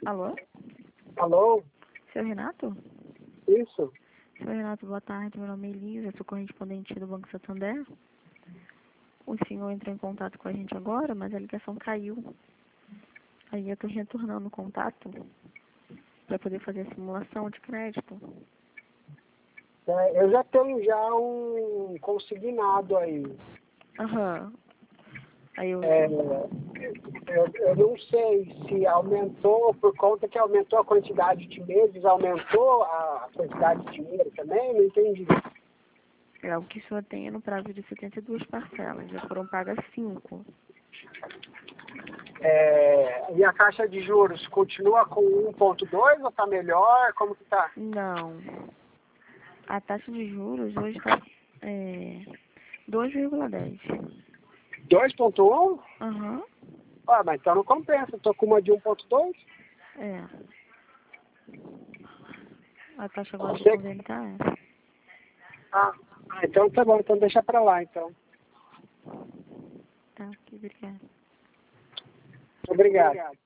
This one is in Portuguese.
Alô? Alô? Seu Renato? Isso? Seu Renato, boa tarde. Meu nome é Elisa, sou correspondente do Banco Santander. O senhor entrou em contato com a gente agora, mas a ligação caiu. Aí eu estou retornando o contato para poder fazer a simulação de crédito. Eu já tenho um consignado aí. Aham. Aí eu... Eu não sei se aumentou por conta que aumentou a quantidade de meses, aumentou a quantidade de dinheiro também, não entendi. É o que o senhor tem no prazo de 72 parcelas. Já foram pagas 5. E a taxa de juros continua com 1,2 ou está melhor? Como que está? Não. A taxa de juros hoje está 2,10. 2,1? Aham. Ah, mas então não compensa, estou com uma de 1,2. É. A taxa agora do Você... convênio tá essa. Então tá bom, então deixa pra lá então. Tá, ok, obrigada. Obrigado.